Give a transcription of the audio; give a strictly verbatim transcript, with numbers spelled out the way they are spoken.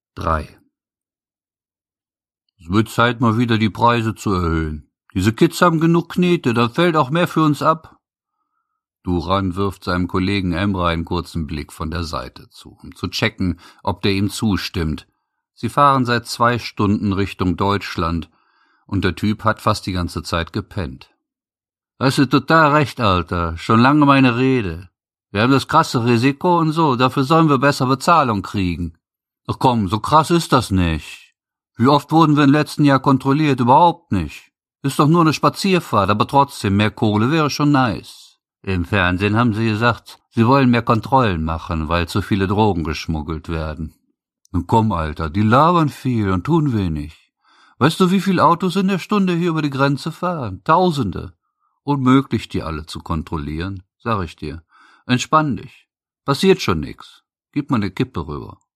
drei. Es wird Zeit, mal wieder die Preise zu erhöhen. Diese Kids haben genug Knete, da fällt auch mehr für uns ab. Duran wirft seinem Kollegen Emre einen kurzen Blick von der Seite zu, um zu checken, ob der ihm zustimmt. Sie fahren seit zwei Stunden Richtung Deutschland und der Typ hat fast die ganze Zeit gepennt. Hast du total recht, Alter. Schon lange meine Rede. Wir haben das krasse Risiko und so, dafür sollen wir besser Bezahlung kriegen. Ach komm, so krass ist das nicht. Wie oft wurden wir im letzten Jahr kontrolliert? Überhaupt nicht. Ist doch nur eine Spazierfahrt, aber trotzdem, mehr Kohle wäre schon nice. Im Fernsehen haben sie gesagt, sie wollen mehr Kontrollen machen, weil zu viele Drogen geschmuggelt werden. Und komm, Alter, die labern viel und tun wenig. Weißt du, wie viele Autos in der Stunde hier über die Grenze fahren? Tausende. Unmöglich, die alle zu kontrollieren, sag ich dir. Entspann dich. Passiert schon nix. Gib mal eine Kippe rüber.